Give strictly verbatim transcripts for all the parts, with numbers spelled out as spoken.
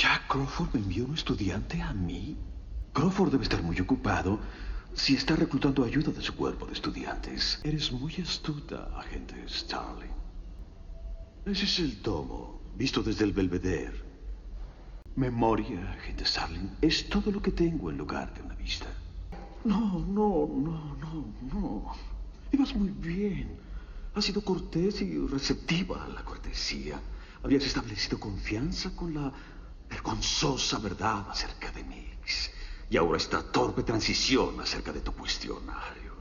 ¿Jack Crawford me envió un estudiante a mí? Crawford debe estar muy ocupado si está reclutando ayuda de su cuerpo de estudiantes. Eres muy astuta, agente Starling. Ese es el tomo, visto desde el Belvedere. Memoria, agente Starling, es todo lo que tengo en lugar de una vista. No, no, no, no, no. Ibas muy bien. Has sido cortés y receptiva a la cortesía. Habías establecido confianza con la vergonzosa verdad acerca de Mix. Y ahora esta torpe transición acerca de tu cuestionario.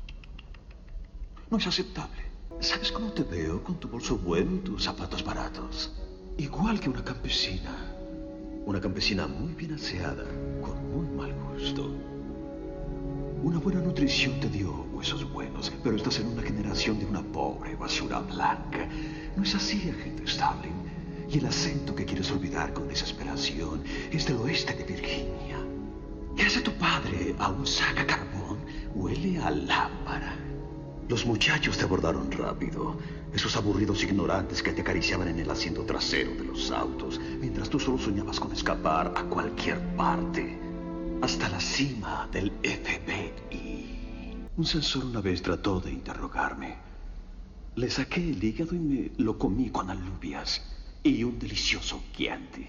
No es aceptable. ¿Sabes cómo te veo con tu bolso bueno y tus zapatos baratos? Igual que una campesina. Una campesina muy bien aseada, con muy mal gusto. Una buena nutrición te dio huesos buenos, pero estás en una generación de una pobre basura blanca. No es así, agente Starling. Y el acento que quieres olvidar con desesperación es del oeste de Virginia. ¿Qué hace tu padre? ¿Aún saca carbón? Huele a lámpara. Los muchachos te abordaron rápido. Esos aburridos ignorantes que te acariciaban en el asiento trasero de los autos, mientras tú solo soñabas con escapar a cualquier parte. Hasta la cima del F B I. Un censor una vez trató de interrogarme. Le saqué el hígado y me lo comí con alubias y un delicioso Chianti.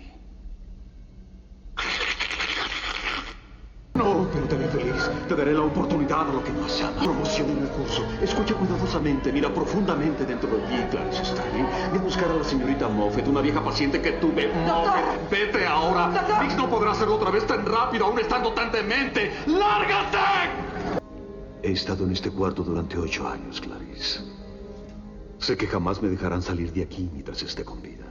No, pero te haré feliz. Te daré la oportunidad a lo que más amas. Promoción en el curso. Escucha cuidadosamente, mira profundamente dentro de ti, Clarice Starling. Ve a buscar a la señorita Moffett, una vieja paciente que tuve. Moffett, vete ahora. Mix no podrá hacerlo otra vez tan rápido, aún estando tan demente. ¡Lárgate! He estado en este cuarto durante ocho años, Clarice. Sé que jamás me dejarán salir de aquí mientras esté con vida.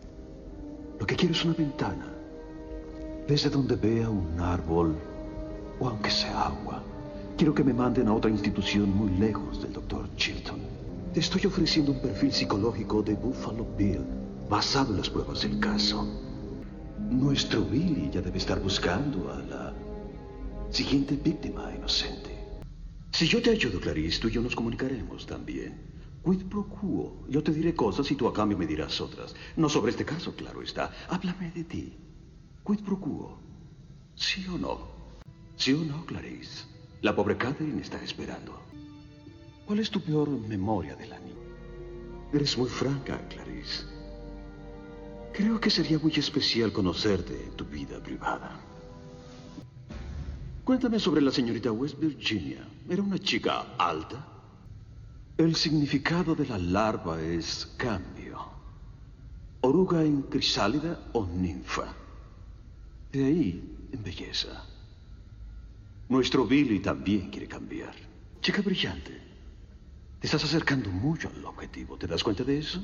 Lo que quiero es una ventana, desde donde vea un árbol, o aunque sea agua. Quiero que me manden a otra institución muy lejos del doctor Chilton. Te estoy ofreciendo un perfil psicológico de Buffalo Bill, basado en las pruebas del caso. Nuestro Billy ya debe estar buscando a la siguiente víctima inocente. Si yo te ayudo, Clarice, tú y yo nos comunicaremos también. Quid pro quo. Yo te diré cosas y tú a cambio me dirás otras. No sobre este caso, claro está. Háblame de ti. Quid pro quo. ¿Sí o no? ¿Sí o no, Clarice? La pobre Catherine está esperando. ¿Cuál es tu peor memoria de la niña? Eres muy franca, Clarice. Creo que sería muy especial conocerte en tu vida privada. Cuéntame sobre la señorita West Virginia. ¿Era una chica alta? El significado de la larva es cambio. Oruga en crisálida o ninfa. De ahí, en belleza. Nuestro Billy también quiere cambiar. Chica brillante. Te estás acercando mucho al objetivo. ¿Te das cuenta de eso?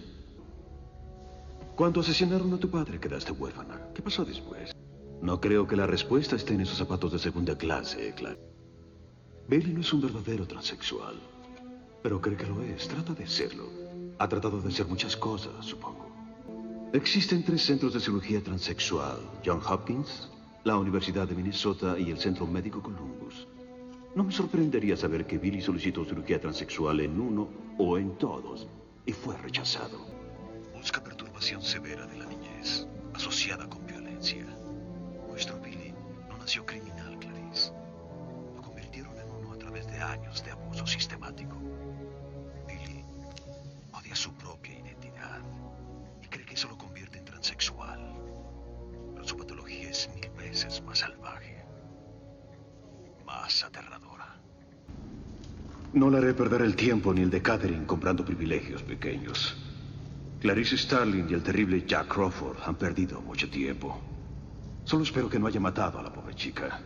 Cuando asesinaron a tu padre, quedaste huérfana. ¿Qué pasó después? No creo que la respuesta esté en esos zapatos de segunda clase, claro. Billy no es un verdadero transexual. Pero cree que lo es. Trata de serlo. Ha tratado de hacer muchas cosas, supongo. Existen tres centros de cirugía transexual. Johns Hopkins, la Universidad de Minnesota y el Centro Médico Columbus. No me sorprendería saber que Billy solicitó cirugía transexual en uno o en todos y fue rechazado. Busca perturbación severa de la niñez, asociada con violencia. Nuestro Billy no nació criminal, Clarice. Lo convirtieron en uno a través de años de abuso sistemático. Billy odia su propia identidad y cree que eso lo convierte en transexual. Pero su patología es mil veces más salvaje, más aterradora. No le haré perder el tiempo ni el de Catherine comprando privilegios pequeños. Clarice Starling y el terrible Jack Crawford han perdido mucho tiempo. Solo espero que no haya matado a la pobre chica.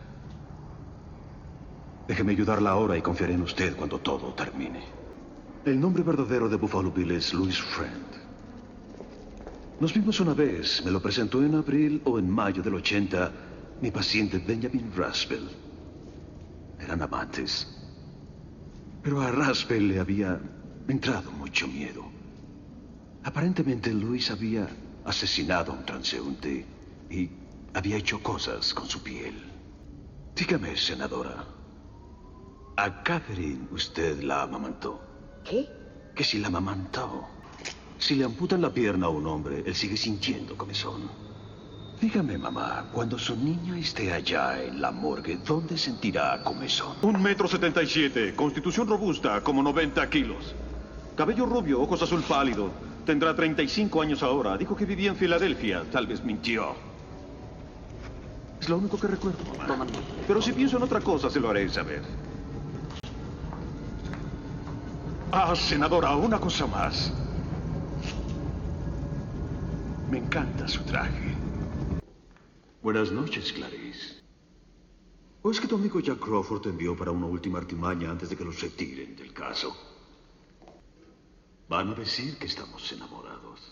Déjeme ayudarla ahora y confiaré en usted cuando todo termine. El nombre verdadero de Buffalo Bill es Louis Friend. Nos vimos una vez. Me lo presentó en abril o en mayo del ochenta mi paciente Benjamin Raspel. Eran amantes. Pero a Raspel le había entrado mucho miedo. Aparentemente Louis había asesinado a un transeúnte y había hecho cosas con su piel. Dígame, senadora, ¿a Catherine usted la amamantó? ¿Qué? Que si la amamantó. Si le amputan la pierna a un hombre, él sigue sintiendo comezón. Dígame, mamá, cuando su niña esté allá en la morgue, ¿dónde sentirá comezón? Un metro setenta y siete, constitución robusta, como noventa kilos. Cabello rubio, ojos azul pálido. Tendrá treinta y cinco años ahora. Dijo que vivía en Filadelfia. Tal vez mintió. Es lo único que recuerdo, mamá. Pero si pienso en otra cosa, se lo haré saber. Ah, senadora, una cosa más. Me encanta su traje. Buenas noches, Clarice. ¿O es que tu amigo Jack Crawford te envió para una última artimaña antes de que los retiren del caso? Van a decir que estamos enamorados.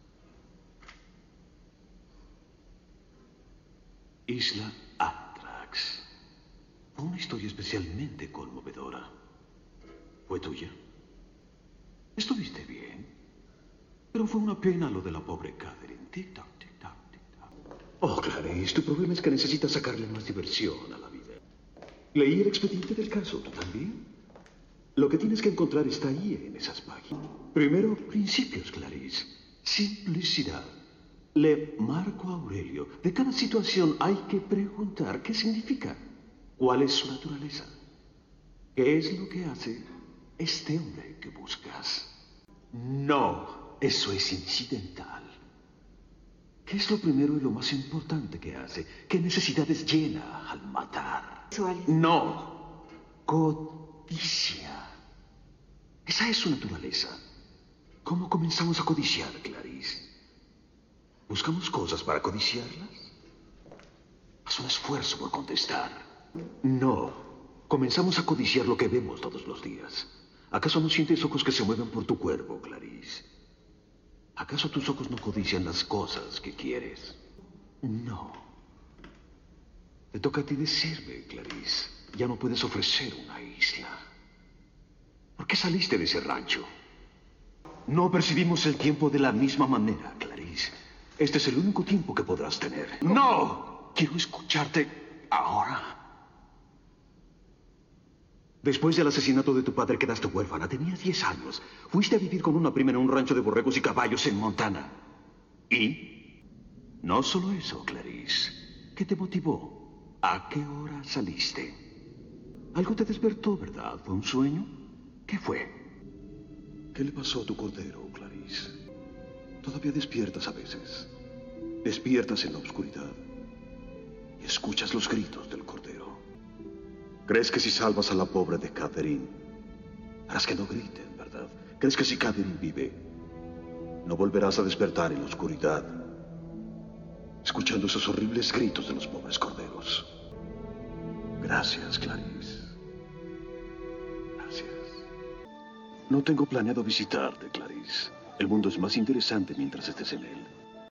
Isla Anthrax. Fue una historia especialmente conmovedora. ¿Fue tuya? Estuviste bien. Pero fue una pena lo de la pobre Catherine. Tic-tac, tic-tac, tic-tac. Oh, Clarice, tu problema es que necesitas sacarle más diversión a la vida. Leí el expediente del caso, ¿tú también? Lo que tienes que encontrar está ahí, en esas páginas. Primero, principios, Clarice. Simplicidad. Le Marco Aurelio. De cada situación hay que preguntar qué significa. ¿Cuál es su naturaleza? ¿Qué es lo que hace este hombre que buscas? No, eso es incidental. ¿Qué es lo primero y lo más importante que hace? ¿Qué necesidades llena al matar? Sexuales. No, codicia. Esa es su naturaleza. ¿Cómo comenzamos a codiciar, Clarice? ¿Buscamos cosas para codiciarlas? Haz un esfuerzo por contestar. No, comenzamos a codiciar lo que vemos todos los días. ¿Acaso no sientes ojos que se mueven por tu cuerpo, Clarice? ¿Acaso tus ojos no codician las cosas que quieres? No. Te toca a ti decirme, Clarice. Ya no puedes ofrecer una isla. ¿Por qué saliste de ese rancho? No percibimos el tiempo de la misma manera, Clarice. Este es el único tiempo que podrás tener. ¡No! Quiero escucharte ahora. Después del asesinato de tu padre quedaste huérfana. Tenías diez años. Fuiste a vivir con una prima en un rancho de borregos y caballos en Montana. ¿Y? No solo eso, Clarice. ¿Qué te motivó? ¿A qué hora saliste? Algo te despertó, ¿verdad? ¿Fue un sueño? ¿Qué fue? ¿Qué le pasó a tu cordero, Clarice? Todavía despiertas a veces. Despiertas en la oscuridad. Y escuchas los gritos del cordero. ¿Crees que si salvas a la pobre de Catherine, harás que no griten, verdad? ¿Crees que si Catherine vive, no volverás a despertar en la oscuridad, escuchando esos horribles gritos de los pobres corderos? Gracias, Clarice. Gracias. No tengo planeado visitarte, Clarice. El mundo es más interesante mientras estés en él.